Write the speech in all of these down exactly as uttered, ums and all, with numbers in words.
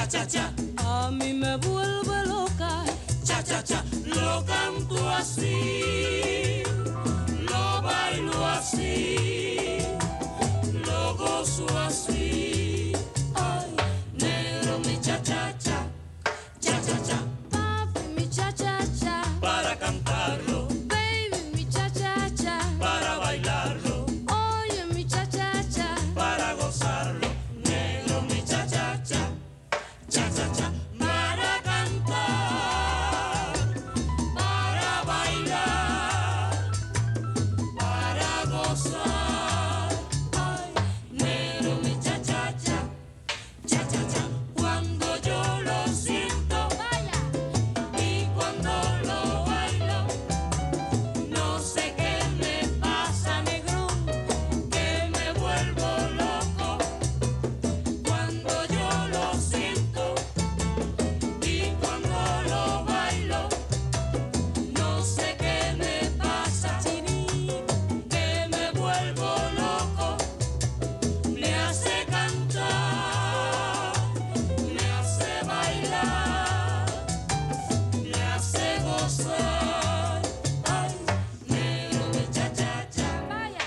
cha cha cha. A mí me vuelve loca, Cha cha cha. Lo canto así, lo bailo así, lo gozo así. Ay, negro mi cha cha cha, cha cha cha. papi mi cha cha cha, Para cantarlo, baby mi cha cha cha, para bailarlo, oye mi cha cha cha, para gozarlo. Negro mi cha cha cha, cha cha cha. Para cantar, para bailar, para gozar. Ay, negro mi cha cha cha, cha cha cha. Cuando yo lo siento vaya, y cuando lo bailo, no sé qué me pasa, negro, que me vuelvo loco. Cuando yo lo siento y cuando lo bailo, no sé qué me pasa, que me vuelvo loco. Me hace cantar, me hace bailar, me hace gozar. Ay, negro mi cha cha cha, vaya,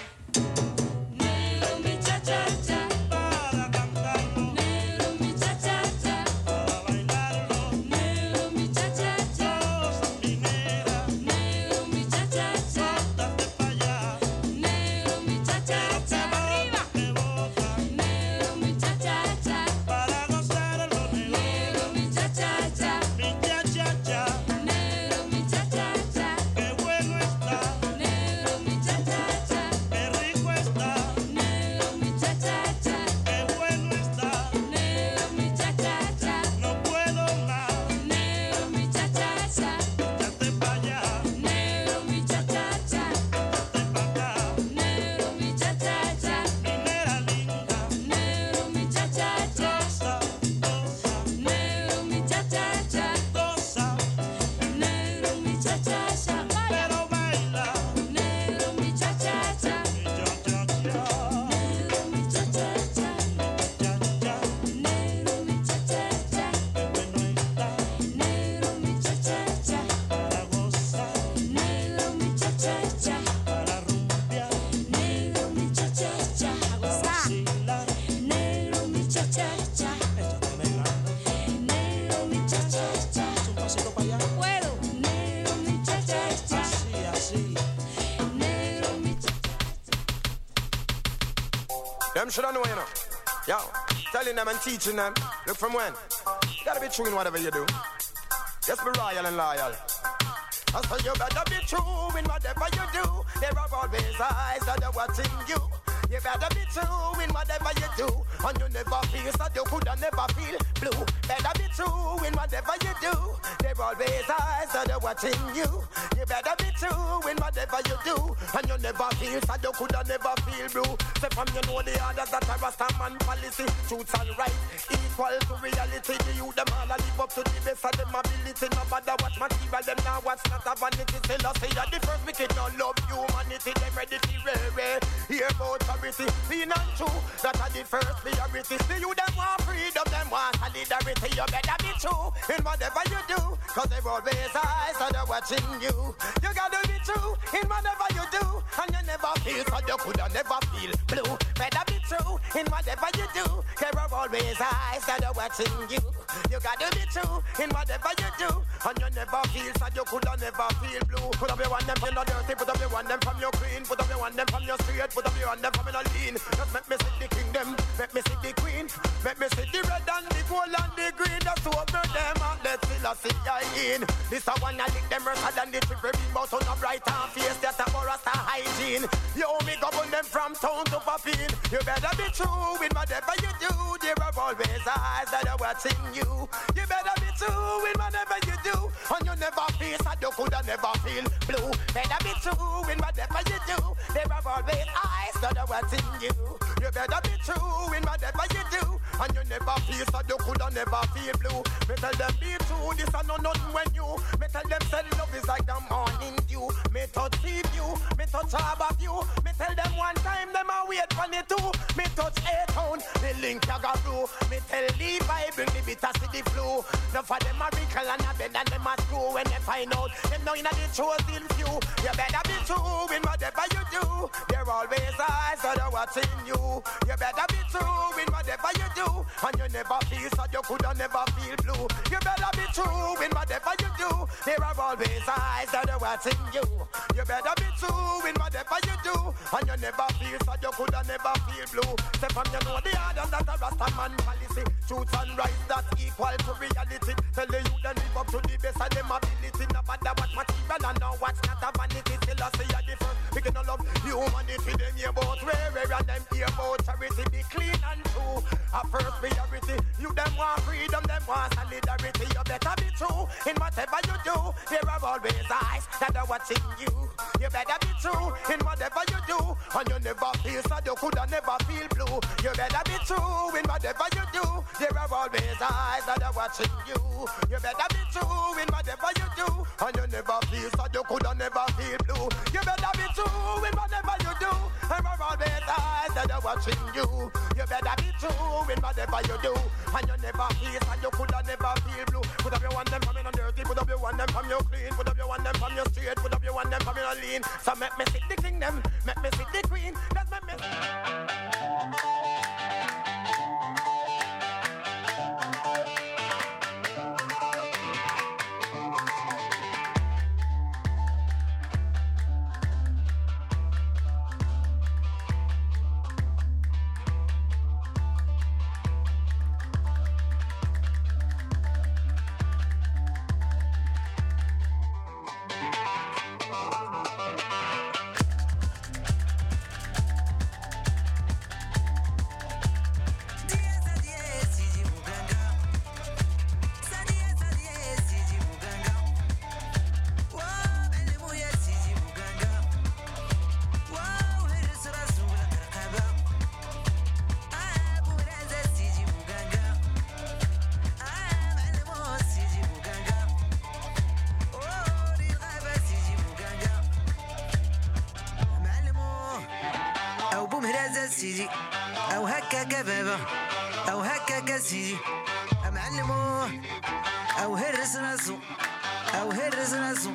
negro mi cha cha cha, Para cantarlo, negro mi cha cha cha, para bailarlo, negro mi cha cha cha, minera, negro mi cha cha cha, date pa' allá, negro mi cha cha cha, arriba, que bota, negro mi cha cha cha, para gozarlo, negro, negro mi cha cha cha, mi cha cha cha, negro mi cha cha cha, qué bueno está, negro mi cha cha cha, qué rico está, negro mi cha cha cha, qué bueno está, negro mi cha cha cha, no puedo más, negro mi cha cha cha, date pa' allá, negro mi cha cha cha, date pa' acá, negro mi cha cha cha, minera linda, negro mi cha cha cha, goza, goza, negro mi cha cha cha, goza, negro mi cha cha cha, pero baila, negro mi cha cha cha, mi cha cha cha, negro mi cha cha cha, cha cha, negro mi cha cha cha, qué bueno está, negro mi cha cha cha, para gozar, negro mi cha cha cha, para rumbear, negro mi cha cha cha, vacilar, negro mi cha cha cha, échate negrando, negro mi cha cha cha, un pasito pa' allá, puedo, negro mi cha cha cha, así, así. negro mi cha Them shoulda know, you know. Yo, telling them and teaching them. Look from when. You gotta be true in whatever you do. Just be royal and loyal. I say you better be true in whatever you do. There are always eyes that are watching you. You better be true in whatever you do. And you never feel sad, you coulda never feel blue. Better be true in whatever you do. There are always eyes that are watching you. You better be true in whatever you do. And you never feel sad, you coulda never feel blue. Say from you know the others that are Rastaman policy. Truth and right, equal to reality. The youth them all a live up to the best of them ability. No matter what material them now watch, not a vanity. Still I say that the first wicked no love humanity. Them ready to rare, hear about charity. Being untrue, that are the first priority. The youth them want freedom, them want solidarity. You better be true in whatever you do, cause there always eyes that are watching you. You gotta be true in whatever you do, and you never feel sad, you coulda never feel blue. Better be true in whatever you do. There are always eyes that are watching you. You gotta be true in whatever you do, and you never feel sad, you coulda never feel blue. Put up your one them from the dirty, put up your one them from your clean, put up your one them from your straight, put up your one them from your lean. Just make me see the kingdom, make me see the queen, make me see the red and the gold and the green. Just over them and let's still a see I in. This a one I lick them worse than the triple beam, but on a bright and face that a Rasta hygiene. You me govern them from town to Papine. You better be true in whatever you do. There are always eyes that are watching you. You better be true in whatever you do, and you never feel sad, you coulda never feel blue. Better be true in whatever you do. There are always eyes that are watching you. You better be true in whatever you do, and you never feel sad, you coulda never feel blue. Me tell them be true, this a no nothing when you. Me tell them say love is like the morning dew. Me touch see you, me touch half of you. Me tell them one time them a wait for me too. Me touch eight town, me drink kangaroo. Me tell Levi bring the bitter to the flu. No for them a wrinkle and a bed and them a screw. When they find out them now inna the chosen few. You better be true in whatever you do. There always eyes that are watching you. You better be true in whatever you do. And you never feel sad, you coulda never feel blue. You better be true in whatever you do. There are always eyes that are watching you. You better be true in whatever you do. And you never feel sad, you coulda never feel blue. Say from you know the hard and that a Rasta man policy. Truth and right that's equal to reality. Tell the youth and live up to the best of them ability. No matter what material and no what's not a vanity. Still I see a difference. We can love humanity. Them here about rare, rare and them here about charity. Be clean and true. A first priority. You them want freedom, them want solidarity. You better be true in whatever you do. There are always eyes that are watching you. You better be true in whatever you do. And you never feel sad, you coulda never feel blue. You better be true in whatever you do. There are always eyes that are watching you. You better be true in whatever you do. And you never feel sad, you coulda never feel blue. You better be true in whatever you do. There are always eyes that are watching you. You better be true in whatever you do. And you never feel sad, you coulda never feel blue. Put up your one them from in on dirty, put up your one them from your clean, put up your one them from your straight, put up your one them from your lean. So make me sit the king them, make me sit the queen. That's make me. سيدي او هكا كبابة او هكا كسيدي معلموه او هرس راسو او هرس راسو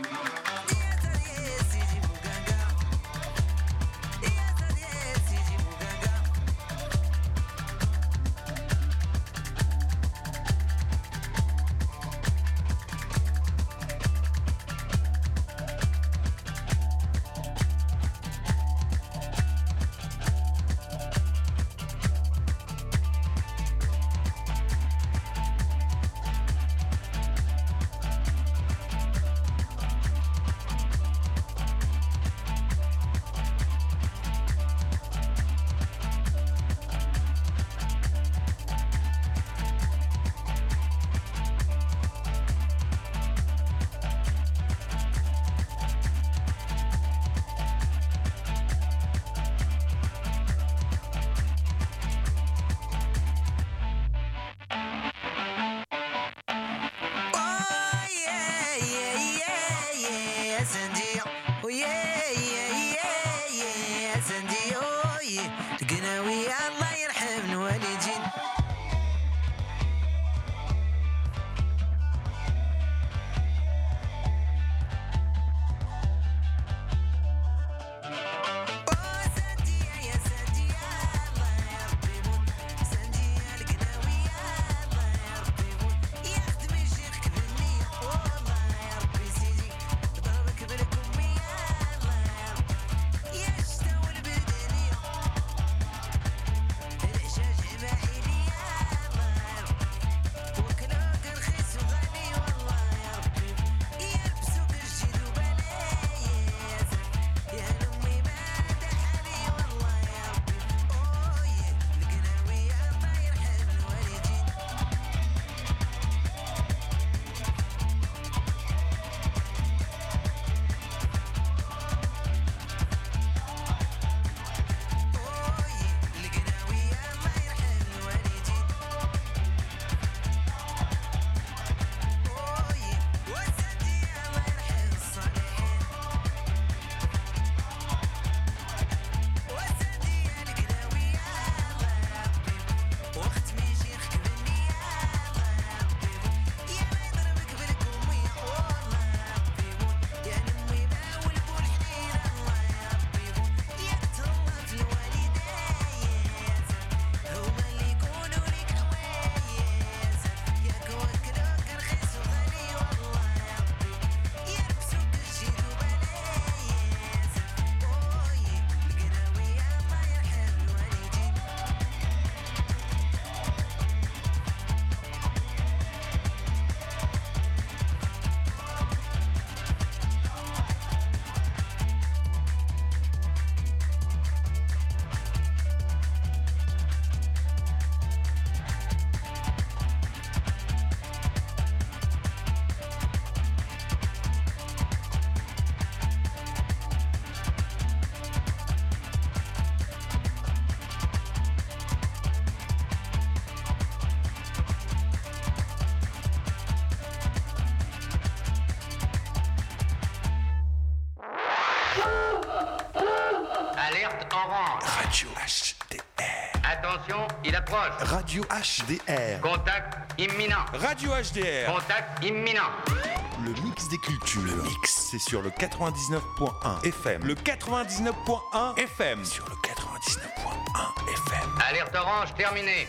Alerte orange. Radio H D R. Attention, il approche. Radio H D R. Contact imminent. Radio H D R. Contact imminent. Le mix des cultures. Le mix, c'est sur le quatre-vingt-dix-neuf point un F M. Le quatre-vingt-dix-neuf point un F M. Sur le quatre-vingt-dix-neuf point un F M. Alerte orange terminée.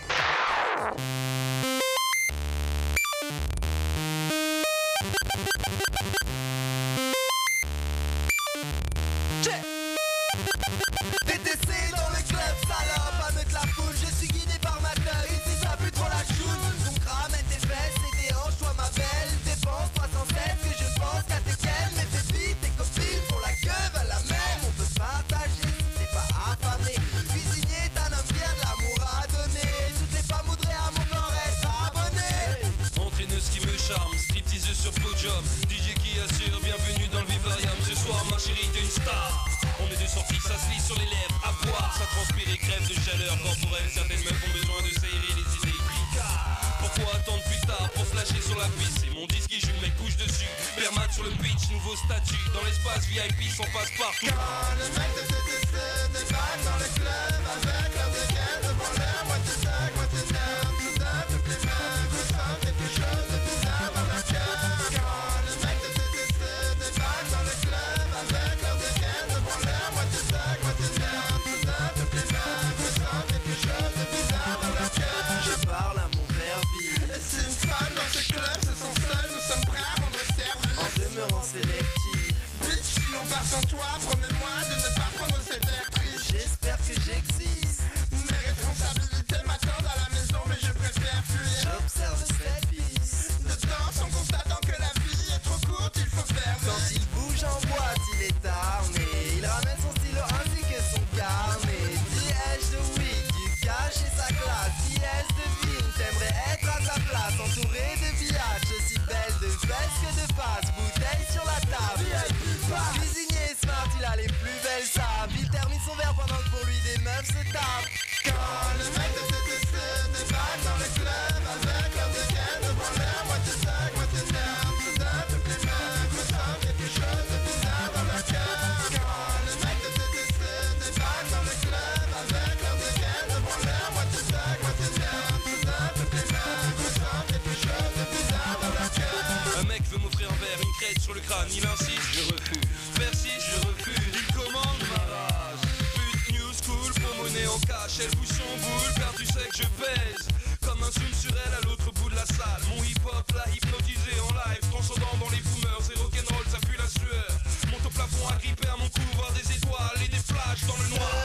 T T C dans le club, salope, avec la foule, je suis guidé par ma teuf. Ici ça pue trop la choune, donc ramène tes fesses et tes hanches, toi ma belle. Dépense trois cent sept que je pense qu'à tes quelles. Mais tes filles, tes copines font la queue à la même. On peut partager si t'es pas affamé. Cuisinier, t'as un homme bien de l'amour à donner. Toutes les femmes voudraient à mon corps être abonnées. Entraîneuse qui me charme, stripteaseuse sur podium, D J qui assure, bienvenue dans le vivarium. Ce soir ma chérie t'es une star. On est de sortie, ça se lit sur les lèvres, à boire, ça transpire et crève de chaleur corporelle. Certaines meufs ont besoin de s'aérer les idées. Picard, pourquoi attendre plus tard pour se lâcher sur la piste? C'est mon disque qui joue, mec couche dessus. Permat sur le pitch, nouveau statut. Dans l'espace V I P, s'en passe partout. Quand le mec de T T C débarque dans le club avec leur dégaine devant l'air, moitié sac, moitié nerf, tout ça, toutes les meufs ressentent quelque chose de bizarre dans leur cœur. Quand le mec de T T C débarque dans le club avec leur dégaine devant l'air, moitié sac, moitié nerf, tout ça, toutes les meufs ressentent quelque chose de bizarre dans leur cœur. Je parle à mon verre vide. Et si une femme dans ce club se sent seule, nous sommes prêts à rendre service en demeurant sélectif. Bitch, si on part sans toi, promets-moi de ne pas prendre cette actrice. J'espère que j'existe. Mes responsabilités m'attendent à la maison, mais je préfère fuir. J'observe cette piste de danse en constatant que la vie est trop courte, il faut faire. Quand il bouge en boîte, il est armé. Il ramène son stylo ainsi que son carnet. D H de weed, du cash et sa classe. D S de ville, t'aimerais être à sa place, entouré de villages, aussi belle de fesses que de faces. Bouteille sur la table. Cuisinier smart, il a les plus belles sables. Il termine son verre pendant que pour lui des meufs se tapent. Quand le mec de T T C débarque dans le club avec leur dégaine devant l'air, moitié sac, moitié nerf, tout ça, toutes les meufs ressentent quelque chose de bizarre dans leur cœur. Quand le mec de T T C débarque dans le club avec leur dégaine devant l'air, moitié sac, moitié nerf, tout ça, toutes les meufs ressentent quelque chose de bizarre dans leur cœur. Un mec veut m'offrir un verre, une crête sur le crâne, il insiste, je refuse. Persiste, je refuse, il commande ma rage. Pute new school, pour monnaie en cash, elle bouge son boule, car tu sais que je pèse. Comme un zoom sur elle à l'autre bout de la salle. Mon hip-hop l'a hypnotisé en live, transcendant dans les fumeurs. Et rock'n'roll, ça pue la sueur. Monte au plafond, agrippé à mon cou, voir des étoiles et des flashs dans le noir.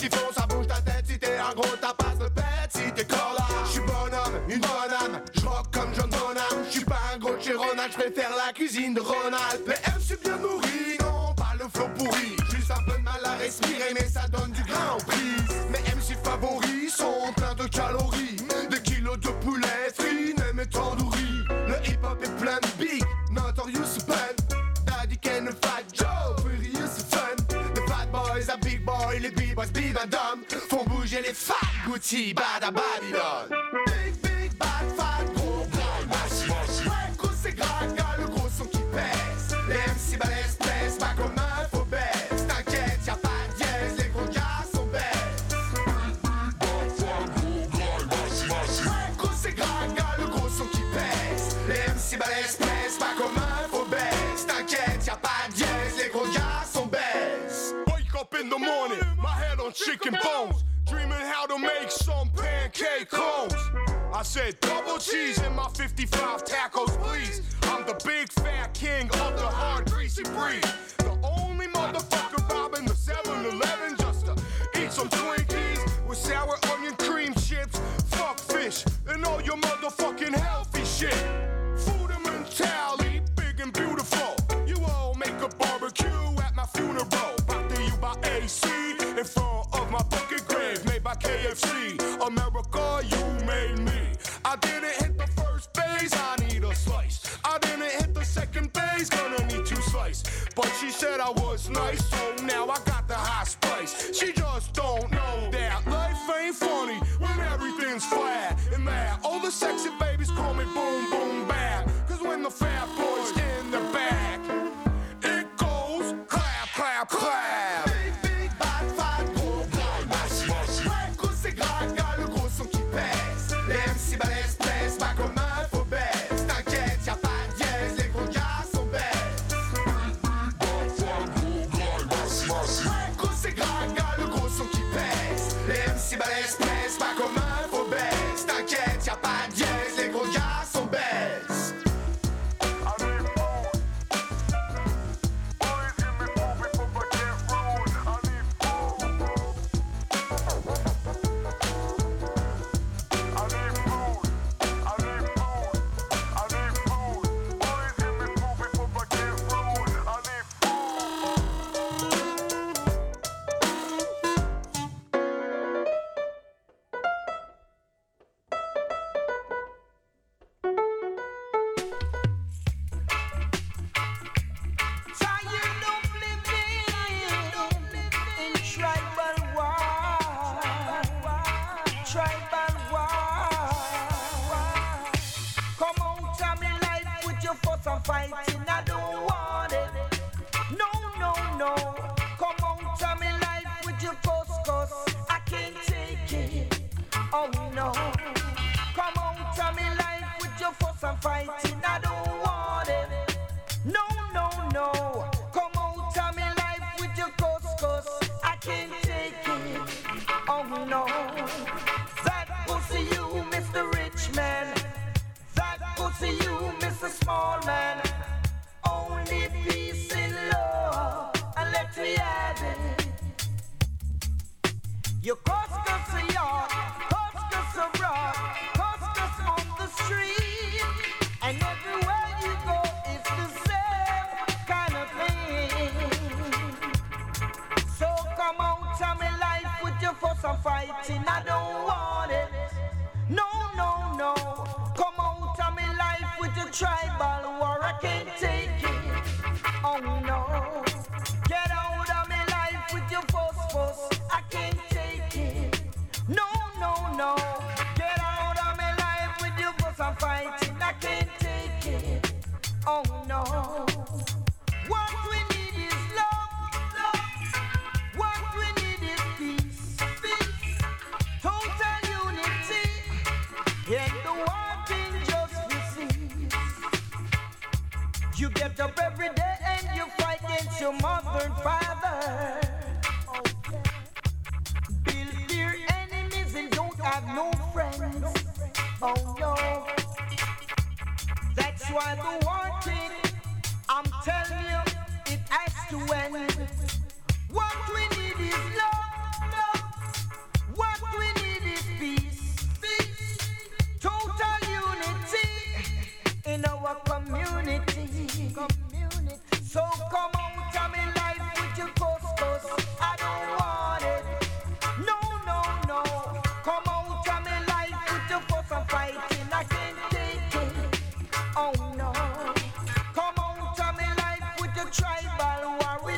Gros tapas de pète si t'es corps là. J'suis bonhomme, une bonne âme, j'rock préfère la cuisine de Ronald. Les M C bien nourris, non pas le flow pourri. Juste un peu de mal à respirer mais ça donne du grain en prise. Mes M C favoris sont pleins de calories. Des kilos de poulet frit, nem et tandoori. Le hip hop est plein de big, Notorious Pun. Daddy Ken, Fat Joe, Furious Fun. The Fat Boys, a Big Boy, les B-Boys, Big and Dumb. Font bouger les fat Gucci, bad à Babylone. Big, big, bad, fat, gros, gros, massif. Ouais, gros c'est grave, gars, le gros son qui pèse. Les M C balèzes pèsent pas comme un faux baisse. T'inquiète, y'a pas de dièse, les gros gars sont bêtes. Ouais, gros c'est grave, gars, le gros son qui pèse. Les M C balèzes pèsent pas comme un faux baisse. T'inquiète, y'a pas de dièse, les gros gars sont bêtes. Wake up in the morning, my head on chicken bones. Dreaming how to make some pancake cones. I said double cheese in my fifty-five tacos, please. I'm the big fat king of the hard greasy breed. The only motherfucker robbing the seven eleven just to eat some Twinkies with sour onion cream chips. Fuck fish and all your motherfucking healthy shit. Food and mentality, big and beautiful. You all make a barbecue at my funeral. Brought to you by A C in front of my bucket grave made by K F C. America, you made me. I didn't hit the first base, I need a slice. I didn't hit the second base, gonna need two slices. But she said I was nice, so now I got the high spice. She just don't know that life ain't funny when everything's flat and mad. All the sexy babies call me boom boom bad. Cause when the fat boy's in the back, it goes clap clap clap. Big, big, bad, fat, gros, gros, massif. Ouais, gros c'est grave, gars, le gros son qui pèse. Les M C balèzes pèsent pas comme un faux baisse. T'inquiète, y'a pas de dièse, les gros gars sont bêtes. Ouais, gros c'est grave, gars, le gros son qui pèse. Les M C balèzes pèsent pas comme un faux baisse. T'inquiète, y'a pas de dièse, les gros gars sont bêtes. Tired of living in tribal war, tribal war. Come out of me life with your fuss and fighting, I don't want it. No, no, no. Come out of me life with your fuss, cause I can't take it. Oh no. Come out of me life with your fuss and fighting, I don't want it. No, no, no. Come out of me life with your couscous. I can't take it. Oh no. That pussy you, Mister Rich Man. That pussy you, Mister Small Man. Only peace in love, and let me have it. Your couscous a yard, couscous abroad, couscous on the street, and everywhere you go it's the same kind of thing. So come out of my life with your fuss and fighting, I don't want it. No, no, no. Come out of my life with your tribal war, I can't take it. Oh no. Get out of my life with your fuss, fuss, I can't take it. No, no, no. Get out of my life with your fuss and fighting, I can't take it. Oh no. What we need is love, love. What we need is peace, peace. Total unity. And the one thing just receive. You get up every day and you fight against your mother and father. Build your enemies and don't have no friends. Oh no. That's why the one thing I'm telling you, it has to end. What we need is love, love. What we need is peace, peace. Total unity in our community.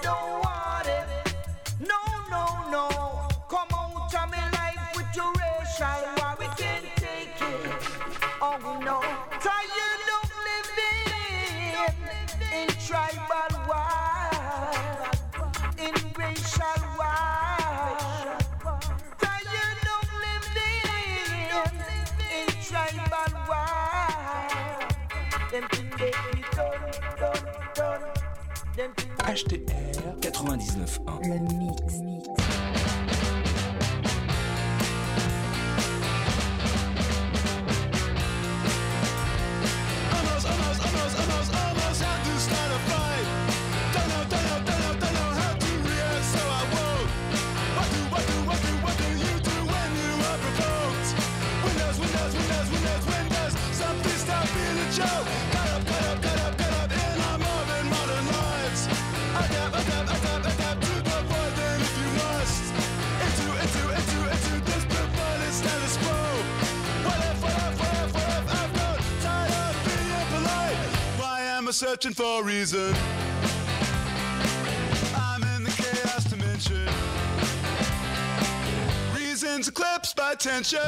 don't want it. No, no, no. Come out of my life with your racial war. We can't take it. Oh no. Tired of living in tribal war, in racial war. Tired of living in tribal war. Them things they be done, done, done. Them things H D R quatre-vingt-dix-neuf point un. Le mix. Almost, almost, almost, almost, almost had to start a fight. Don't know, don't know, don't know, don't know how to react, so I won't. What do, what do, what do, what do you do when you are provoked? Windows, windows, windows, windows, windows. Something stop being a joke. Cut up, cut up, cut up, cut up in our modern, modern lives. Adapt, adapt, adapt, adapt to the void then if you must. Into, into, into, into this perverted status quo. What if, what if, what if, what if I've got tired of being polite? Why am I searching for a reason? I'm in the chaos dimension. Reasons eclipsed by tension.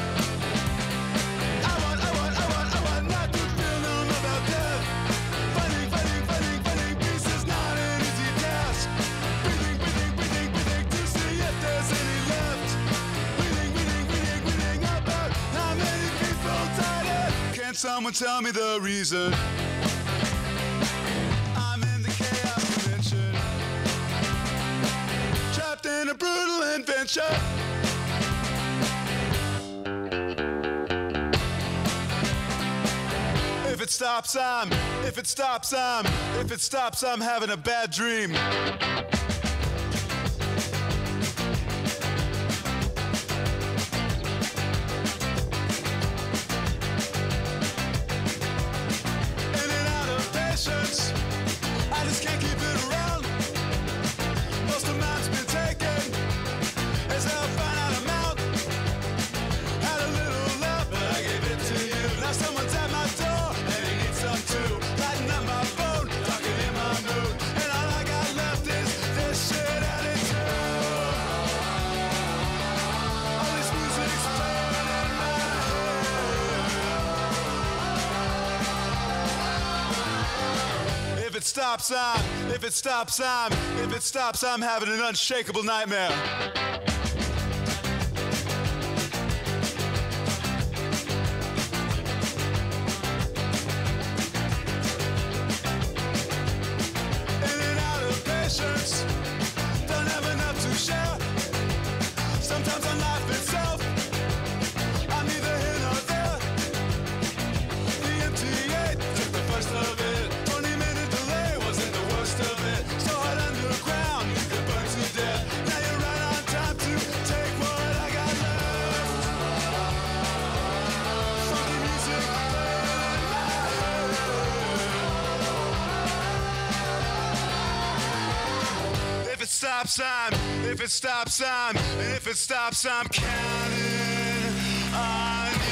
I want, I want, I want, I want not to feel known about death. Fighting, fighting, fighting, fighting peace is not an easy task. Breathing, breathing, breathing, breathing to see if there's any left. Reading, reading, reading, reading about how many people died it. Can someone tell me the reason? I'm in the chaos dimension. Trapped in a brutal invention. If it stops, I'm, if it stops, I'm, if it stops, I'm having a bad dream. In and out of patience, I just can't keep it around. Most of mine's been taken, as I'll find out amount. Had a little love, but I gave it to you. Now someone's at my door, and he needs some too. Lighting up my phone, talking in my mood. And all I got left is this shit attitude. All this music's playing in my head. If it stops, I'm, if it stops, I'm, if it stops, I'm having an unshakable nightmare. In and out of patience, don't have enough to share. Sometimes on life itself, I'm neither here nor there. The M T A took the first of it. Twenty minute delay wasn't the worst of it. So hot underground, you could burn to death. Now you're right on time to take what I got left. Funky music playing in my head. If it stops, I'm, if it stops, I'm, and if it stops, I'm counting on you.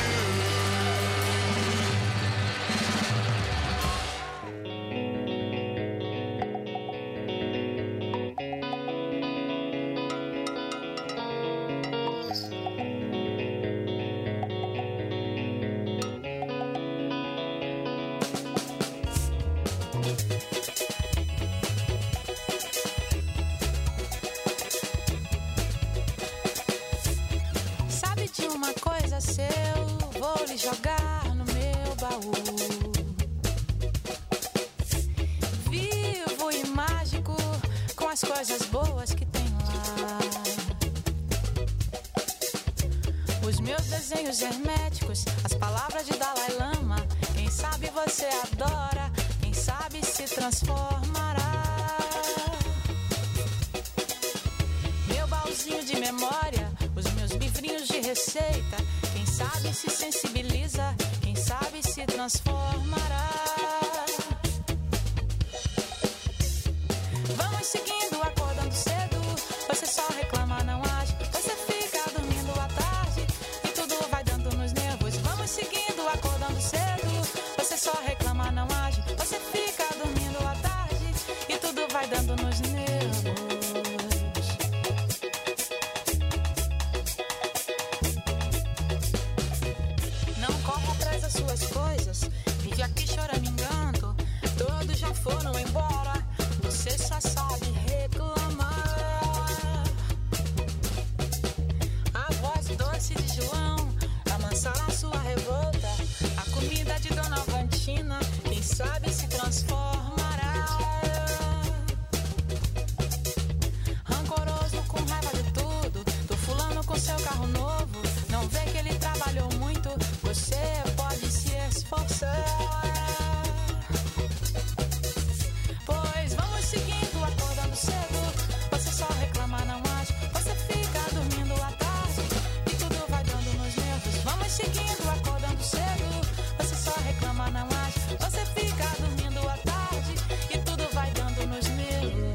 Sabe de uma coisa, seu, vou lhe jogar no meu baú. Vivo e mágico, com as coisas boas que tem lá. Os meus desenhos herméticos, as palavras de Dalai Lama. Quem sabe você adora, quem sabe se transformará. Meu baúzinho de memória, os meus livrinhos de receita. Quem sabe se sensibiliza, quem sabe se transformará. Vamos seguindo, acordando cedo. Você só reclama, não age. Você fica dormindo à tarde e tudo vai dando nos nervos. Vamos seguindo, acordando cedo. Você só reclama, não age. Você fica dormindo à tarde e tudo vai vai dando nos nervos. Não corra atrás das suas coisas, vive aqui choramingando. Todos já foram embora, você só sabe reclamar. A voz doce de João amansará sua revolta. A comida de Dona Vantina, quem sabe se transformará. Rancoroso com raiva de tudo, do fulano com seu carro novo. Não vê que ele trabalhou muito, você pode se esforçar. Pois vamos seguindo, acordando cedo. Você só reclama, não age. Você fica dormindo à tarde e tudo vai dando nos nervos. Vamos seguindo, acordando cedo. Você só reclama, não age. Você fica dormindo à tarde e tudo vai dando nos nervos.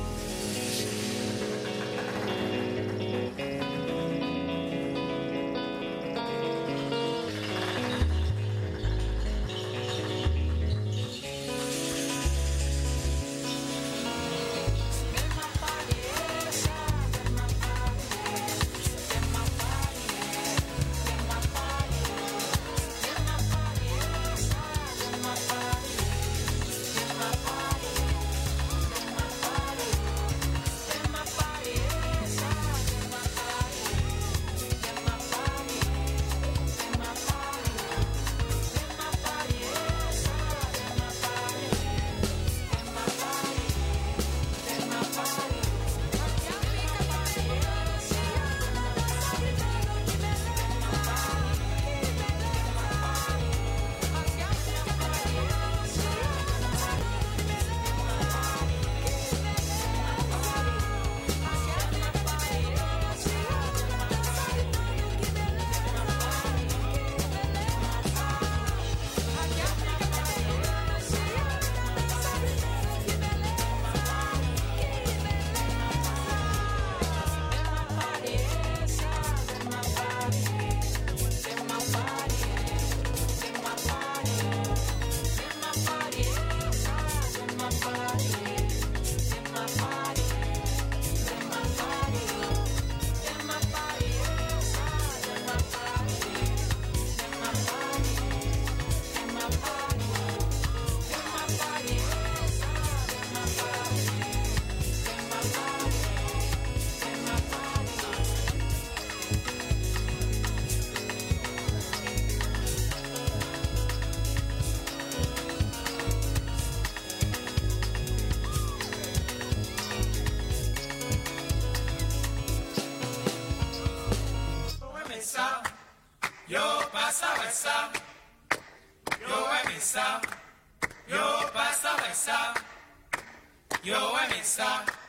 Yo pasa esa, yo emisa, yo pasa esa, yo emisa,